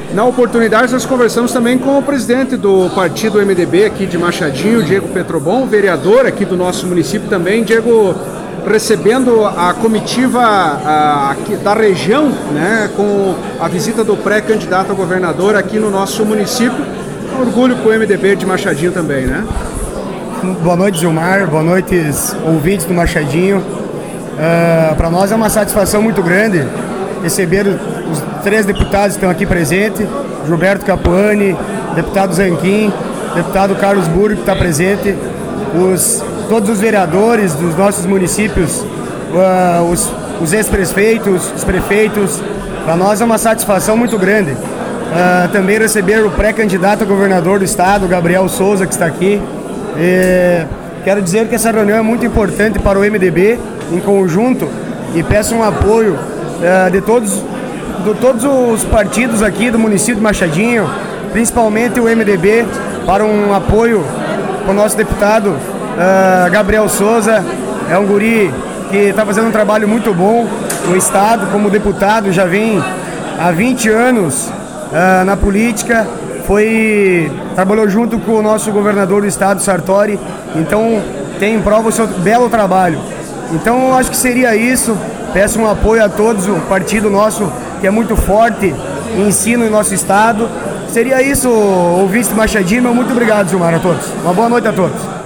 Na oportunidade, nós conversamos também com o presidente do partido MDB aqui de Machadinho, Diego Petrobon, vereador aqui do nosso município também. Diego, recebendo a comitiva aqui da região, né, com a visita do pré-candidato a governador aqui no nosso município. Orgulho com o MDB de Machadinho também, né? Boa noite, Gilmar. Boa noite, ouvintes do Machadinho. Para nós é uma satisfação muito grande receber os 3 deputados que estão aqui presentes, Gilberto Capuani, deputado Zanquim, deputado Carlos Burgo, que está presente, todos os vereadores dos nossos municípios, os ex-prefeitos, os prefeitos. Para nós é uma satisfação muito grande. Também receber o pré-candidato a governador do estado, Gabriel Souza, que está aqui. Quero dizer que essa reunião é muito importante para o MDB em conjunto e peço um apoio de todos os partidos aqui do município de Machadinho, principalmente o MDB, para um apoio para o nosso deputado Gabriel Souza. É um guri que está fazendo um trabalho muito bom no estado como deputado, já vem há 20 anos na política, trabalhou junto com o nosso governador do estado, Sartori, então tem em prova o seu belo trabalho. Então eu acho que seria isso. Peço um apoio a todos, o partido nosso que é muito forte em ensino em nosso estado. Seria isso, ouvintes do Machadinho. Muito obrigado, Gilmar, a todos. Uma boa noite a todos.